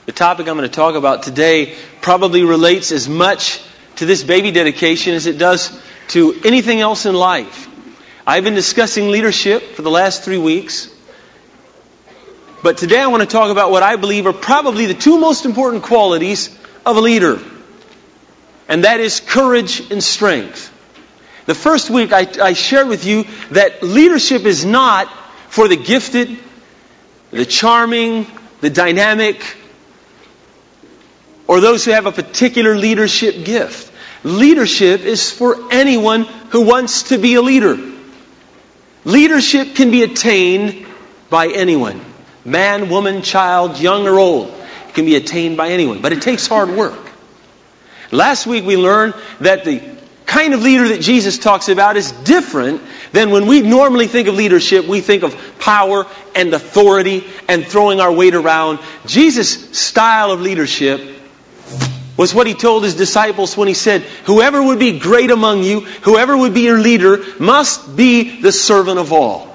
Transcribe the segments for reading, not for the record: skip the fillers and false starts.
The topic I'm going to talk about today probably relates as much to this baby dedication as it does to anything else in life. I've been discussing leadership for the last 3 weeks. But today I want to talk about what I believe are probably the two most important qualities of a leader. And that is courage and strength. The first week I shared with you that leadership is not for the gifted, the charming, the dynamic, or those who have a particular leadership gift. Leadership is for anyone who wants to be a leader. Leadership can be attained by anyone. Man, woman, child, young or old. It can be attained by anyone. But it takes hard work. Last week we learned that the kind of leader that Jesus talks about is different than when we normally think of leadership. We think of power and authority and throwing our weight around. Jesus' style of leadership was what He told His disciples when He said, whoever would be great among you, whoever would be your leader, must be the servant of all.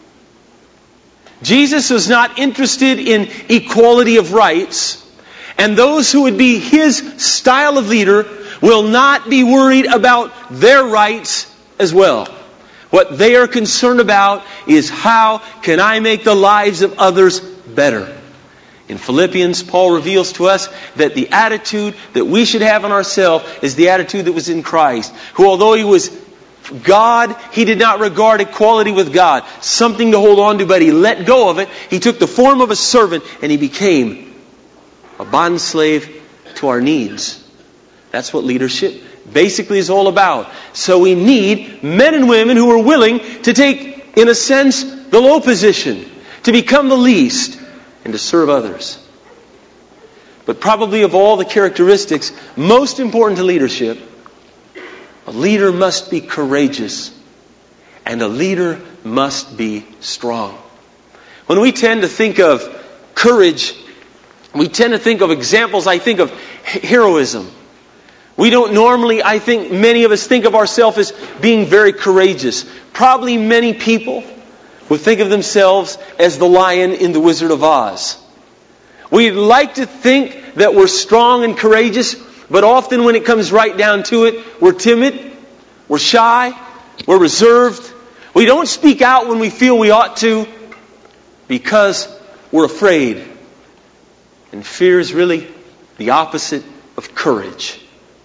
Jesus was not interested in equality of rights, and those who would be His style of leader will not be worried about their rights as well. What they are concerned about is how can I make the lives of others better. In Philippians, Paul reveals to us that the attitude that we should have on ourselves is the attitude that was in Christ, who although He was God, He did not regard equality with God something to hold on to, but He let go of it. He took the form of a servant and He became a bondslave to our needs. That's what leadership basically is all about. So we need men and women who are willing to take, in a sense, the low position, to become the least, and to serve others. But probably of all the characteristics most important to leadership, a leader must be courageous, and a leader must be strong. When we tend to think of courage, we tend to think of examples, I think of heroism. We don't normally, I think many of us think of ourselves as being very courageous. Probably many people would think of themselves as the lion in The Wizard of Oz. We'd like to think that we're strong and courageous, but often when it comes right down to it, we're timid, we're shy, we're reserved. We don't speak out when we feel we ought to because we're afraid. And fear is really the opposite of courage.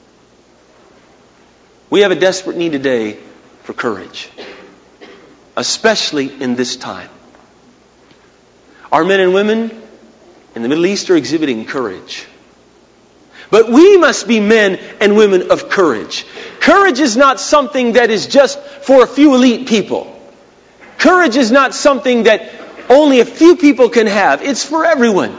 We have a desperate need today for courage, especially in this time. Our men and women in the Middle East are exhibiting courage. But we must be men and women of courage. Courage is not something that is just for a few elite people. Courage is not something that only a few people can have. It's for everyone.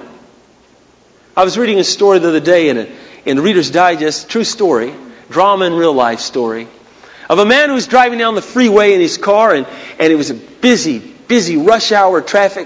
I was reading a story the other day in Reader's Digest, true story, drama and real life story, of a man who was driving down the freeway in his car, and it was a busy rush hour traffic.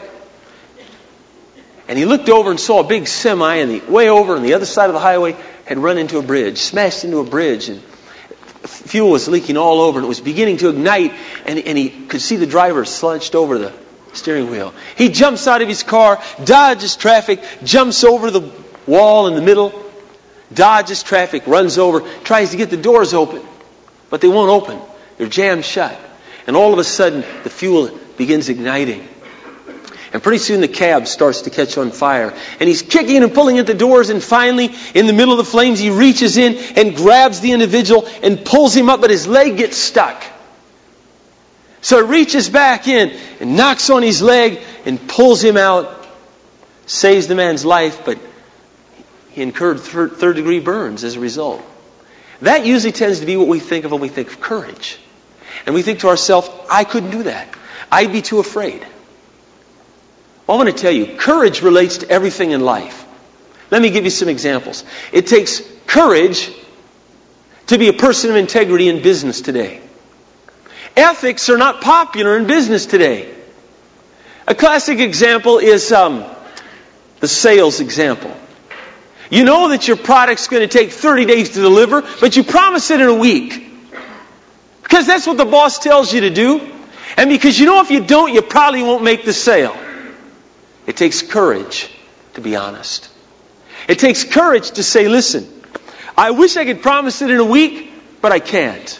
And he looked over and saw a big semi, and way over on the other side of the highway had run into a bridge, smashed into a bridge, and fuel was leaking all over, and it was beginning to ignite, and he could see the driver slouched over the steering wheel. He jumps out of his car, dodges traffic, jumps over the wall in the middle, dodges traffic, runs over, tries to get the doors open, but they won't open. They're jammed shut. And all of a sudden, the fuel begins igniting. And pretty soon the cab starts to catch on fire. And he's kicking and pulling at the doors, and finally, in the middle of the flames, he reaches in and grabs the individual and pulls him up, but his leg gets stuck. So he reaches back in and knocks on his leg and pulls him out, saves the man's life, but he incurred third-degree burns as a result. That usually tends to be what we think of when we think of courage. And we think to ourselves, I couldn't do that. I'd be too afraid. Well, I want to tell you, courage relates to everything in life. Let me give you some examples. It takes courage to be a person of integrity in business today. Ethics are not popular in business today. A classic example is the sales example. You know that your product's going to take 30 days to deliver, but you promise it in a week. Because that's what the boss tells you to do. And because you know if you don't, you probably won't make the sale. It takes courage to be honest. It takes courage to say, listen, I wish I could promise it in a week, but I can't.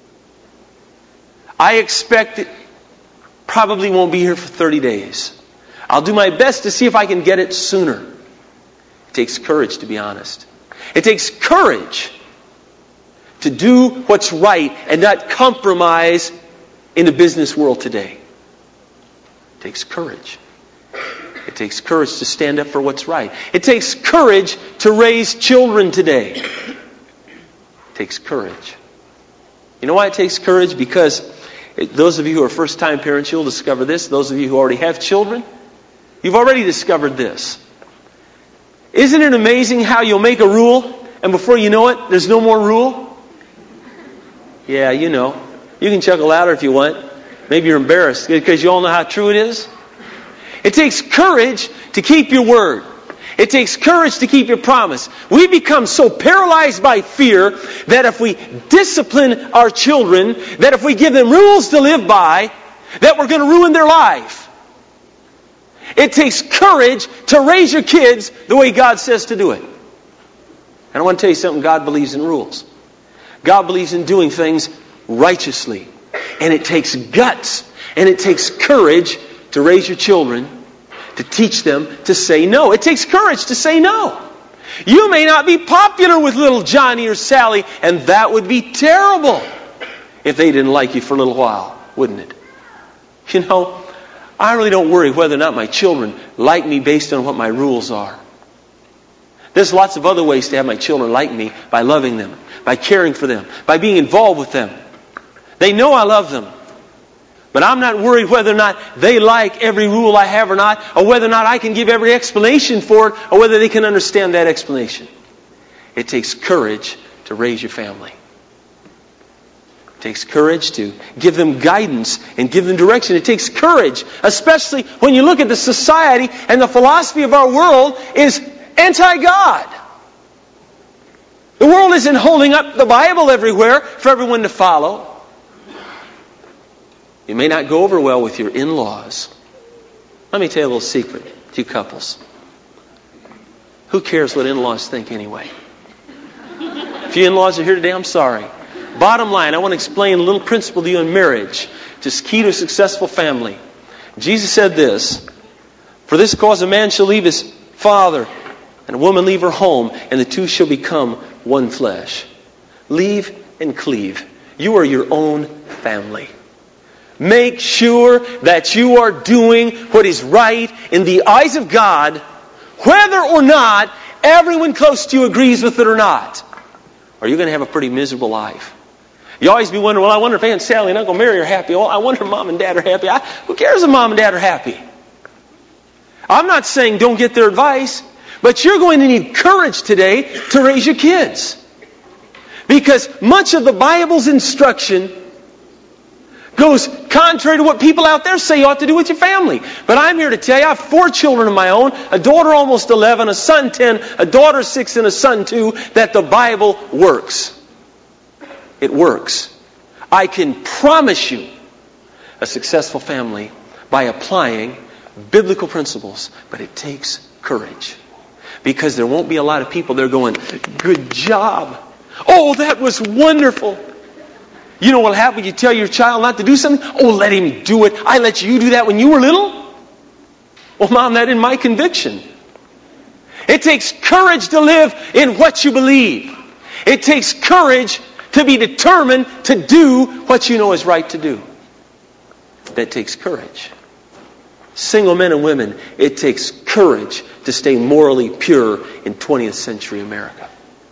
I expect it probably won't be here for 30 days. I'll do my best to see if I can get it sooner. It takes courage to be honest. It takes courage to do what's right and not compromise in the business world today. It takes courage. It takes courage to stand up for what's right. It takes courage to raise children today. It takes courage. You know why it takes courage? Because those of you who are first-time parents, you'll discover this. Those of you who already have children, you've already discovered this. Isn't it amazing how you'll make a rule, and before you know it, there's no more rule? Yeah, you know. You can chuckle louder if you want. Maybe you're embarrassed because you all know how true it is. It takes courage to keep your word. It takes courage to keep your promise. We become so paralyzed by fear that if we discipline our children, that if we give them rules to live by, that we're going to ruin their life. It takes courage to raise your kids the way God says to do it. And I want to tell you something. God believes in rules. God believes in doing things righteously. And it takes guts and it takes courage to raise your children, to teach them to say no. It takes courage to say no. You may not be popular with little Johnny or Sally, and that would be terrible if they didn't like you for a little while, wouldn't it? You know, I really don't worry whether or not my children like me based on what my rules are. There's lots of other ways to have my children like me, by loving them, by caring for them, by being involved with them. They know I love them. But I'm not worried whether or not they like every rule I have or not, or whether or not I can give every explanation for it, or whether they can understand that explanation. It takes courage to raise your family. It takes courage to give them guidance and give them direction. It takes courage, especially when you look at the society and the philosophy of our world is anti-God. The world isn't holding up the Bible everywhere for everyone to follow. It may not go over well with your in-laws. Let me tell you a little secret to you couples. Who cares what in-laws think anyway? If you in-laws are here today, I'm sorry. Bottom line, I want to explain a little principle to you in marriage, just key to a successful family. Jesus said this, "For this cause a man shall leave his father, and a woman leave her home, and the two shall become one flesh." Leave and cleave. You are your own family. Make sure that you are doing what is right in the eyes of God, whether or not everyone close to you agrees with it or not. Or you're going to have a pretty miserable life. You always be wondering, well, I wonder if Aunt Sally and Uncle Mary are happy. Oh, I wonder if Mom and Dad are happy. Who cares if Mom and Dad are happy? I'm not saying don't get their advice, but you're going to need courage today to raise your kids. Because much of the Bible's instruction goes contrary to what people out there say you ought to do with your family. But I'm here to tell you, I have 4 children of my own, a daughter almost 11, a son 10, a daughter 6, and a son 2, that the Bible works. It works. I can promise you a successful family by applying biblical principles, but it takes courage. Because there won't be a lot of people there going, "Good job. Oh, that was wonderful." You know what will happen when you tell your child not to do something? "Oh, let him do it. I let you do that when you were little." Well, Mom, that isn't my conviction. It takes courage to live in what you believe. It takes courage to be determined to do what you know is right to do. That takes courage. Single men and women, it takes courage to stay morally pure in 20th century America.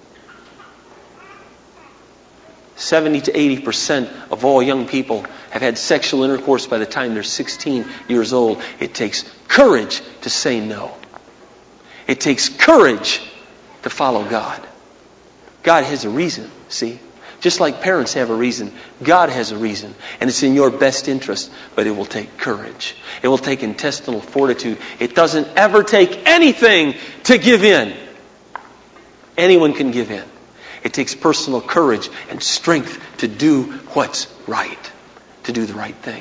70 to 80% of all young people have had sexual intercourse by the time they're 16 years old. It takes courage to say no. It takes courage to follow God. God has a reason, see? Just like parents have a reason, God has a reason. And it's in your best interest, but it will take courage. It will take intestinal fortitude. It doesn't ever take anything to give in. Anyone can give in. It takes personal courage and strength to do what's right, to do the right thing.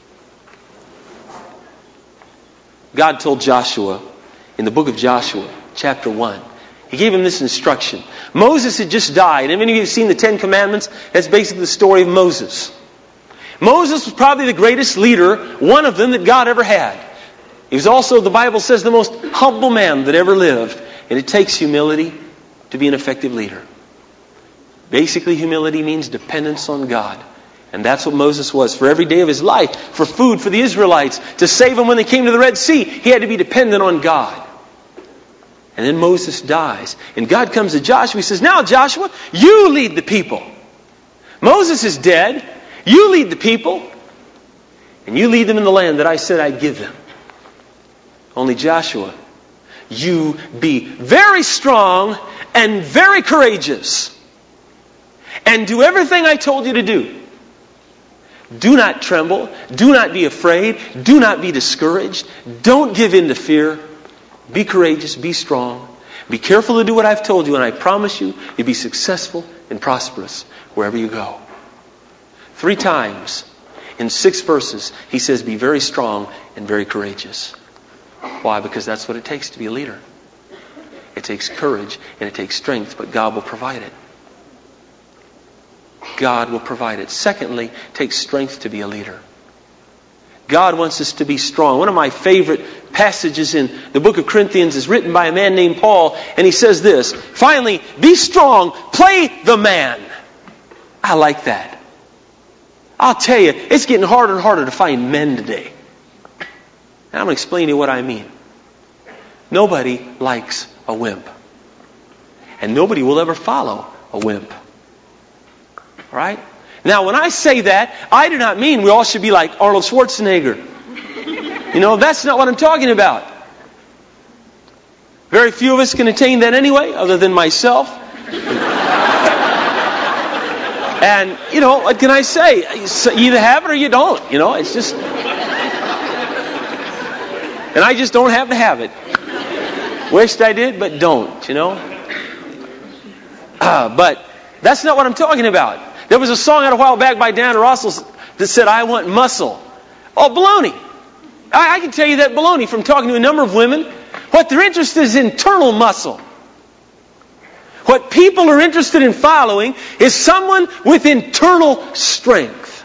God told Joshua in the book of Joshua, chapter 1. He gave him this instruction. Moses had just died. And many of you have seen the Ten Commandments. That's basically the story of Moses. Moses was probably the greatest leader, one of them that God ever had. He was also, the Bible says, the most humble man that ever lived. And it takes humility to be an effective leader. Basically, humility means dependence on God. And that's what Moses was for every day of his life. For food for the Israelites, to save them when they came to the Red Sea, he had to be dependent on God. And then Moses dies. And God comes to Joshua. He says, now Joshua, you lead the people. Moses is dead. You lead the people. And you lead them in the land that I said I'd give them. Only Joshua, you be very strong and very courageous. And do everything I told you to do. Do not tremble. Do not be afraid. Do not be discouraged. Don't give in to fear. Be courageous. Be strong. Be careful to do what I've told you, and I promise you, you'll be successful and prosperous wherever you go. 3 times in 6 verses, he says, be very strong and very courageous. Why? Because that's what it takes to be a leader. It takes courage and it takes strength, but God will provide it. God will provide it. Secondly, it takes strength to be a leader. God wants us to be strong. One of my favorite passages in the book of Corinthians is written by a man named Paul, and he says this, finally, be strong, play the man. I like that. I'll tell you, it's getting harder and harder to find men today. And I'm going to explain to you what I mean. Nobody likes a wimp. And nobody will ever follow a wimp. Right? Now, when I say that, I do not mean we all should be like Arnold Schwarzenegger. That's not what I'm talking about. Very few of us can attain that anyway, other than myself. And, what can I say? You either have it or you don't. It's just... And I just don't have to have it. Wished I did, but don't, But that's not what I'm talking about. There was a song out a while back by Diana Ross that said, I want muscle. Oh, baloney. I can tell you that baloney from talking to a number of women. What they're interested in is internal muscle. What people are interested in following is someone with internal strength.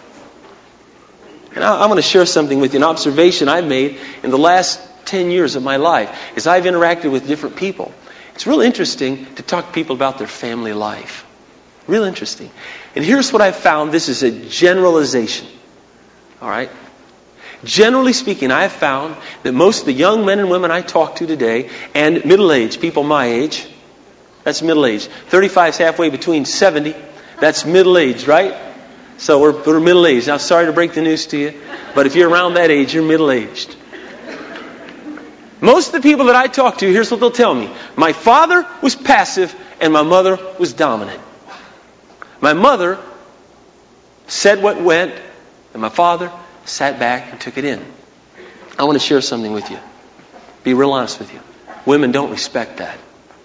And I'm going to share something with you, an observation I've made in the last 10 years of my life as I've interacted with different people. It's real interesting to talk to people about their family life. Real interesting. And here's what I've found. This is a generalization. All right? Generally speaking, I have found that most of the young men and women I talk to today, and middle-aged, people my age, that's middle-aged. 35 is halfway between 70. That's middle-aged, right? So we're middle-aged. Now, sorry to break the news to you, but if you're around that age, you're middle-aged. Most of the people that I talk to, here's what they'll tell me. My father was passive and my mother was dominant. My mother said what went, and my father sat back and took it in. I want to share something with you. Be real honest with you. Women don't respect that.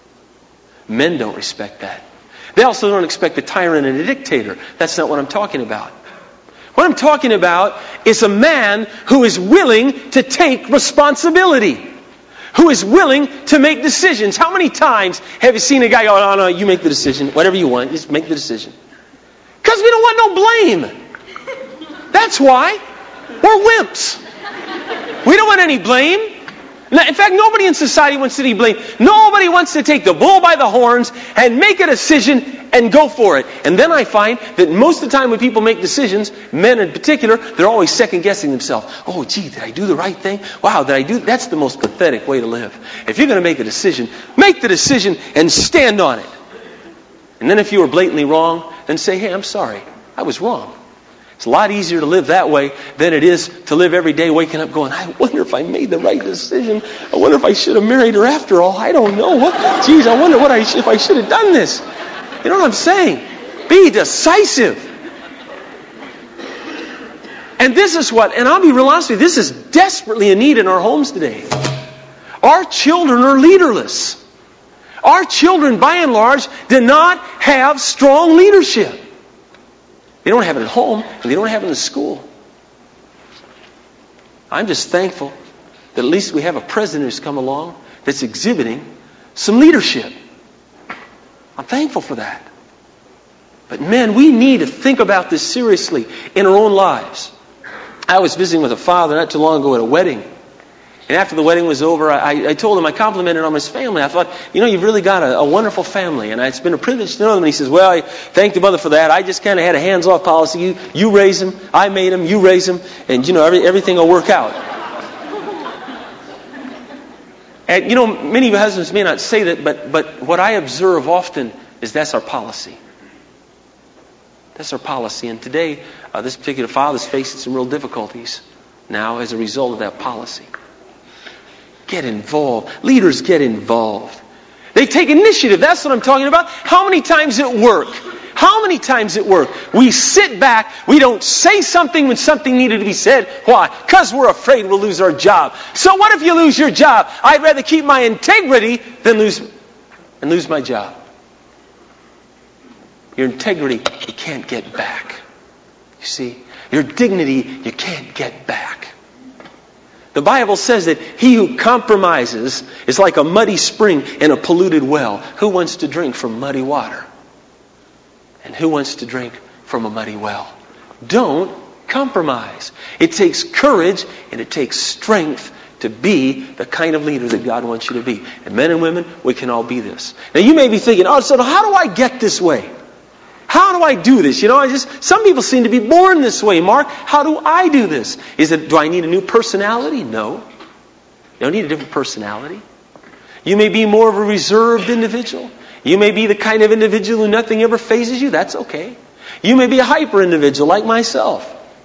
Men don't respect that. They also don't expect a tyrant and a dictator. That's not what I'm talking about. What I'm talking about is a man who is willing to take responsibility. Who is willing to make decisions. How many times have you seen a guy go, oh, no, you make the decision. Whatever you want, just make the decision. Because we don't want no blame. That's why. We're wimps. We don't want any blame. In fact, nobody in society wants to be blamed. Nobody wants to take the bull by the horns and make a decision and go for it. And then I find that most of the time when people make decisions, men in particular, they're always second-guessing themselves. Oh, gee, did I do the right thing? Wow, did I do? That's the most pathetic way to live. If you're going to make a decision, make the decision and stand on it. And then if you were blatantly wrong, then say, hey, I'm sorry. I was wrong. It's a lot easier to live that way than it is to live every day waking up going, I wonder if I made the right decision. I wonder if I should have married her after all. I don't know. Geez, I wonder if I should have done this. You know what I'm saying? Be decisive. And this is what, and I'll be real honest with you, this is desperately in need in our homes today. Our children are leaderless. Our children, by and large, do not have strong leadership. They don't have it at home, and they don't have it in school. I'm just thankful that at least we have a president who's come along that's exhibiting some leadership. I'm thankful for that. But men, we need to think about this seriously in our own lives. I was visiting with a father not too long ago at a wedding. And after the wedding was over, I told him, I complimented him on his family. I thought, you've really got a wonderful family. And it's been a privilege to know them. And he says, well, I thank the mother for that. I just kind of had a hands-off policy. You raise them. I made them. You raise them. And, everything will work out. And, many husbands may not say that, but what I observe often is that's our policy. That's our policy. And today, this particular father's facing some real difficulties now as a result of that policy. Get involved. Leaders get involved. They take initiative. That's what I'm talking about. How many times at work? How many times at work? We sit back. We don't say something when something needed to be said. Why? Because we're afraid we'll lose our job. So what if you lose your job? I'd rather keep my integrity than lose my job. Your integrity, you can't get back. You see? Your dignity, you can't get back. The Bible says that he who compromises is like a muddy spring in a polluted well. Who wants to drink from muddy water? And who wants to drink from a muddy well? Don't compromise. It takes courage and it takes strength to be the kind of leader that God wants you to be. And men and women, we can all be this. Now you may be thinking, so how do I get this way? How do I do this? Some people seem to be born this way. Mark, how do I do this? Do I need a new personality? No. You don't need a different personality. You may be more of a reserved individual. You may be the kind of individual who nothing ever phases you. That's okay. You may be a hyper individual like myself.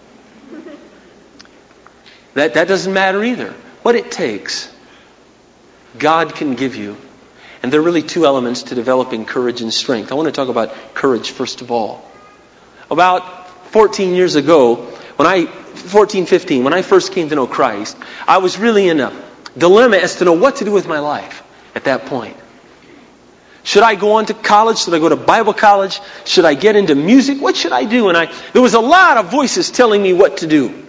That doesn't matter either. What it takes, God can give you. And there are really two elements to developing courage and strength. I want to talk about courage first of all. About 14 years ago, 15, when I first came to know Christ, I was really in a dilemma as to know what to do with my life at that point. Should I go on to college? Should I go to Bible college? Should I get into music? What should I do? And there was a lot of voices telling me what to do.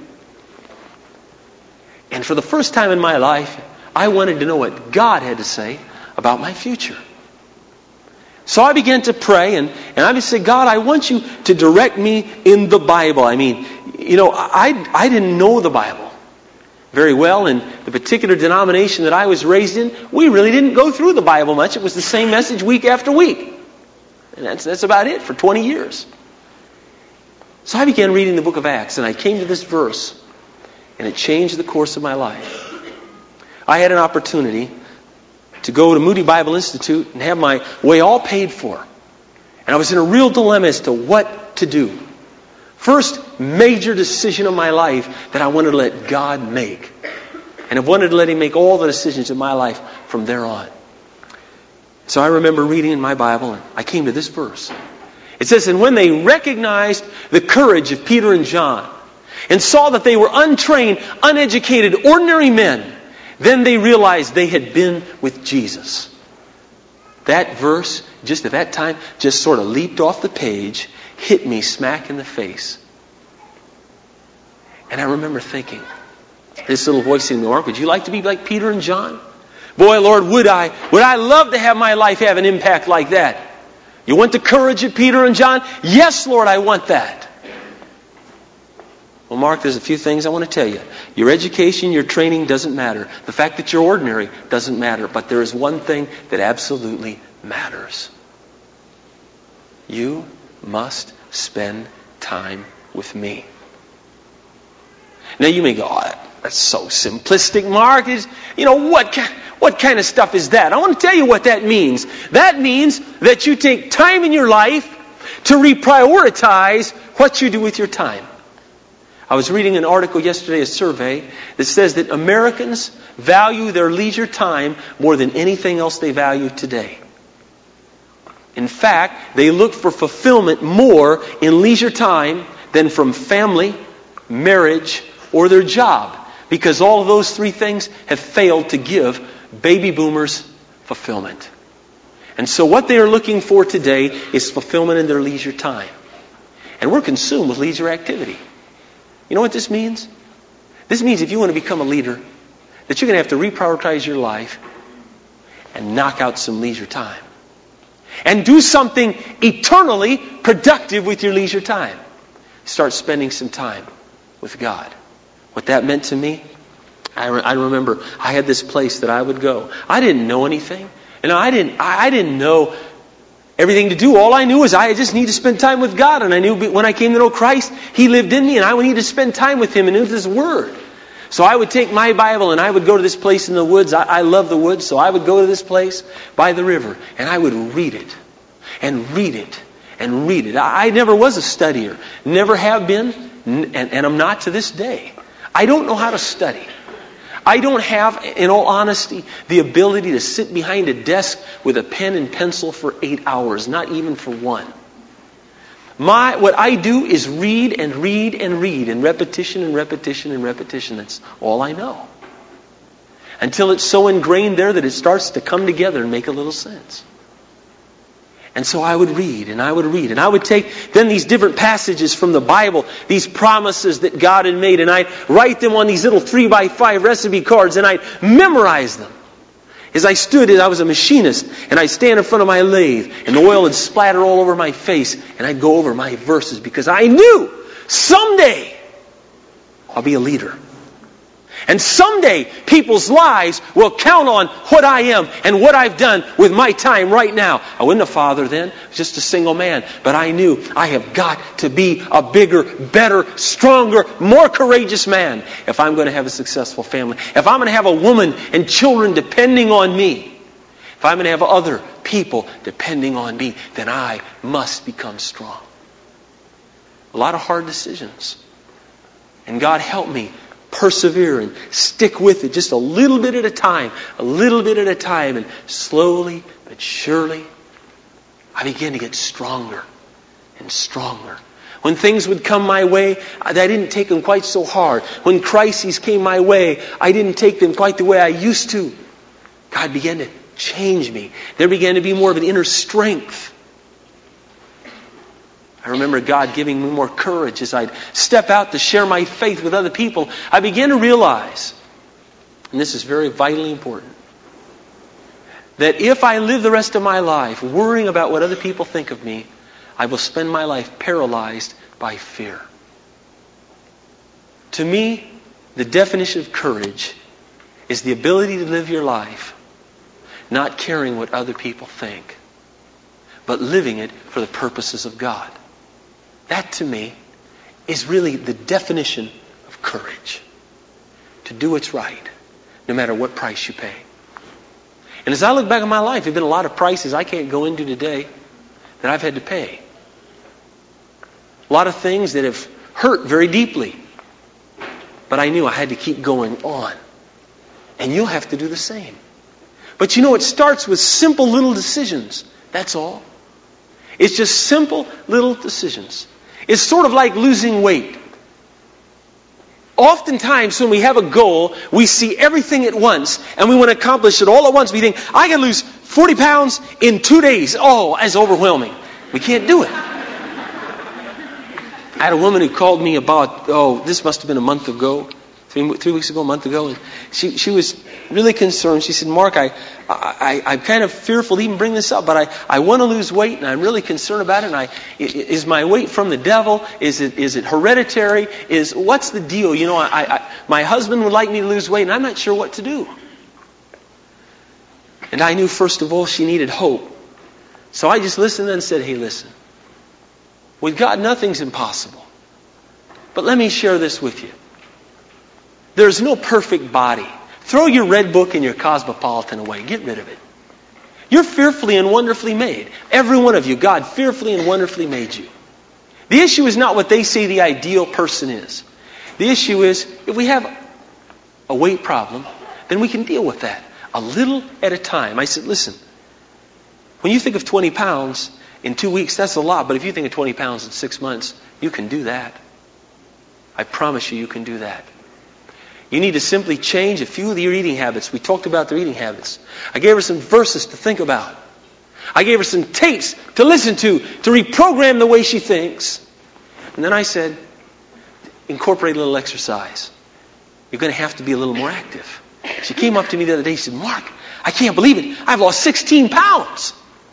And for the first time in my life, I wanted to know what God had to say about my future. So I began to pray and I would say, God, I want you to direct me in the Bible. I didn't know the Bible very well. In the particular denomination that I was raised in, we really didn't go through the Bible much. It was the same message week after week. And that's about it for 20 years. So I began reading the book of Acts and I came to this verse and it changed the course of my life. I had an opportunity to go to Moody Bible Institute and have my way all paid for. And I was in a real dilemma as to what to do. First major decision of my life that I wanted to let God make. And I wanted to let Him make all the decisions of my life from there on. So I remember reading in my Bible and I came to this verse. It says, and when they recognized the courage of Peter and John and saw that they were untrained, uneducated, ordinary men, then they realized they had been with Jesus. That verse, just at that time, just sort of leaped off the page, hit me smack in the face. And I remember thinking, this little voice in me, Mark, would you like to be like Peter and John? Boy, Lord, would I love to have my life have an impact like that. You want the courage of Peter and John? Yes, Lord, I want that. Well, Mark, there's a few things I want to tell you. Your education, your training doesn't matter. The fact that you're ordinary doesn't matter. But there is one thing that absolutely matters. You must spend time with me. Now you may go, that's so simplistic, Mark. What kind of stuff is that? I want to tell you what that means. That means that you take time in your life to reprioritize what you do with your time. I was reading an article yesterday, a survey, that says that Americans value their leisure time more than anything else they value today. In fact, they look for fulfillment more in leisure time than from family, marriage, or their job. Because all of those three things have failed to give baby boomers fulfillment. And so what they are looking for today is fulfillment in their leisure time. And we're consumed with leisure activity. You know what this means? This means if you want to become a leader, that you're going to have to reprioritize your life and knock out some leisure time. And do something eternally productive with your leisure time. Start spending some time with God. What that meant to me, I remember I had this place that I would go. I didn't know anything. And I didn't know everything to do. All I knew is I just need to spend time with God. And I knew when I came to know Christ, He lived in me and I would need to spend time with Him and with His Word. So I would take my Bible and I would go to this place in the woods. I love the woods, so I would go to this place by the river and I would read it and read it and read it. I never was a studier. Never have been, and I'm not to this day. I don't know how to study. I don't have, in all honesty, the ability to sit behind a desk with a pen and pencil for 8 hours, not even for one. What I do is read and read and read, and repetition and repetition and repetition. That's all I know. Until it's so ingrained there that it starts to come together and make a little sense. And so I would read and I would read. And I would take then these different passages from the Bible, these promises that God had made, and I'd write them on these little 3x5 recipe cards, and I'd memorize them. As I was a machinist, and I'd stand in front of my lathe, and the oil would splatter all over my face, and I'd go over my verses, because I knew someday I'll be a leader. And someday people's lives will count on what I am and what I've done with my time right now. I wasn't a father then, I was just a single man. But I knew I have got to be a bigger, better, stronger, more courageous man if I'm going to have a successful family. If I'm going to have a woman and children depending on me. If I'm going to have other people depending on me, then I must become strong. A lot of hard decisions. And God help me persevere and stick with it just a little bit at a time, and slowly but surely I began to get stronger and stronger. When things would come my way, I didn't take them quite so hard. When crises came my way, I didn't take them quite the way I used to. God began to change me. There began to be more of an inner strength. I remember God giving me more courage as I'd step out to share my faith with other people. I began to realize, and this is very vitally important, that if I live the rest of my life worrying about what other people think of me, I will spend my life paralyzed by fear. To me, the definition of courage is the ability to live your life not caring what other people think, but living it for the purposes of God. That, to me, is really the definition of courage. To do what's right, no matter what price you pay. And as I look back on my life, there have been a lot of prices I can't go into today that I've had to pay. A lot of things that have hurt very deeply. But I knew I had to keep going on. And you'll have to do the same. But you know, it starts with simple little decisions. That's all. It's just simple little decisions. It's sort of like losing weight. Oftentimes when we have a goal, we see everything at once and we want to accomplish it all at once. We think, I can lose 40 pounds in 2 days. Oh, that's overwhelming. We can't do it. I had a woman who called me about, this must have been a month ago, 3 weeks ago, a month ago, and she was really concerned. She said, Mark, I'm kind of fearful to even bring this up, but I want to lose weight, and I'm really concerned about it. And is my weight from the devil? Is it hereditary? What's the deal? You know, my husband would like me to lose weight, and I'm not sure what to do. And I knew, first of all, she needed hope. So I just listened and said, hey, listen. With God, nothing's impossible. But let me share this with you. There's no perfect body. Throw your red book and your Cosmopolitan away. Get rid of it. You're fearfully and wonderfully made. Every one of you, God fearfully and wonderfully made you. The issue is not what they say the ideal person is. The issue is, if we have a weight problem, then we can deal with that a little at a time. I said, listen, when you think of 20 pounds in 2 weeks, that's a lot. But if you think of 20 pounds in 6 months, you can do that. I promise you can do that. You need to simply change a few of your eating habits. We talked about their eating habits. I gave her some verses to think about. I gave her some tapes to listen to reprogram the way she thinks. And then I said, incorporate a little exercise. You're going to have to be a little more active. She came up to me the other day. She said, Mark, I can't believe it. I've lost 16 pounds.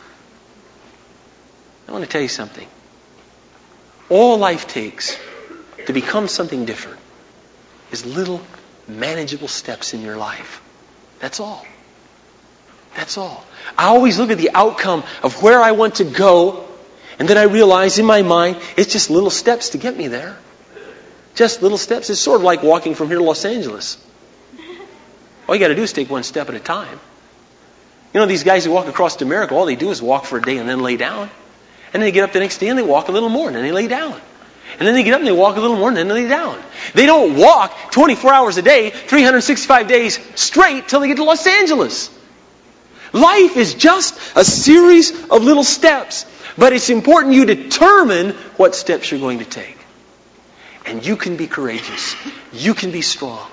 I want to tell you something. All life takes to become something different is little manageable steps in your life. That's all. That's all. I always look at the outcome of where I want to go, and then I realize in my mind, it's just little steps to get me there. Just little steps. It's sort of like walking from here to Los Angeles. All you got to do is take one step at a time. You know, these guys who walk across to America, all they do is walk for a day and then lay down. And then they get up the next day and they walk a little more and then they lay down. And then they get up and they walk a little more and then they lay down. They don't walk 24 hours a day, 365 days straight till they get to Los Angeles. Life is just a series of little steps. But it's important you determine what steps you're going to take. And you can be courageous. You can be strong.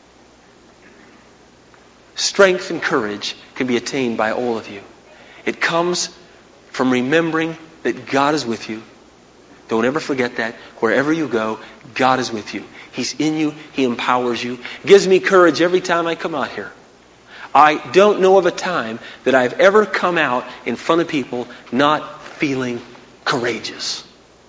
Strength and courage can be attained by all of you. It comes from remembering that God is with you. Don't ever forget that. Wherever you go, God is with you. He's in you. He empowers you. It gives me courage every time I come out here. I don't know of a time that I've ever come out in front of people not feeling courageous.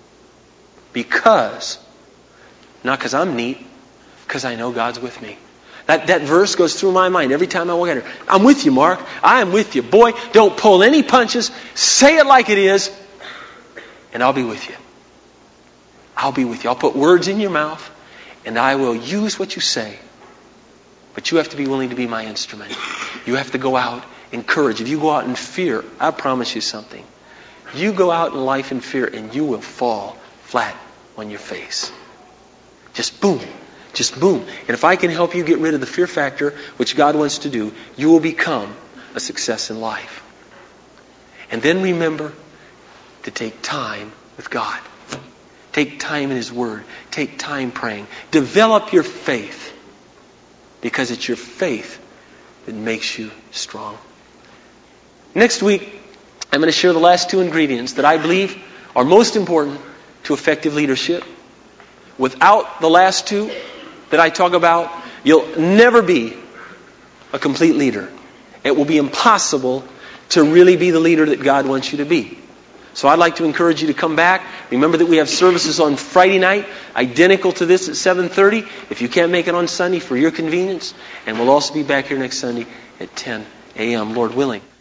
Not because I'm neat, because I know God's with me. That verse goes through my mind every time I walk out here. I'm with you, Mark. I am with you. Boy, don't pull any punches. Say it like it is, and I'll be with you. I'll be with you. I'll put words in your mouth, and I will use what you say. But you have to be willing to be my instrument. You have to go out in courage. If you go out in fear, I promise you something. You go out in life in fear, and you will fall flat on your face. Just boom. Just boom. And if I can help you get rid of the fear factor, which God wants to do, you will become a success in life. And then remember to take time with God. Take time in His Word. Take time praying. Develop your faith. Because it's your faith that makes you strong. Next week, I'm going to share the last two ingredients that I believe are most important to effective leadership. Without the last two that I talk about, you'll never be a complete leader. It will be impossible to really be the leader that God wants you to be. So I'd like to encourage you to come back. Remember that we have services on Friday night, identical to this at 7:30. If you can't make it on Sunday, for your convenience. And we'll also be back here next Sunday at 10 a.m., Lord willing.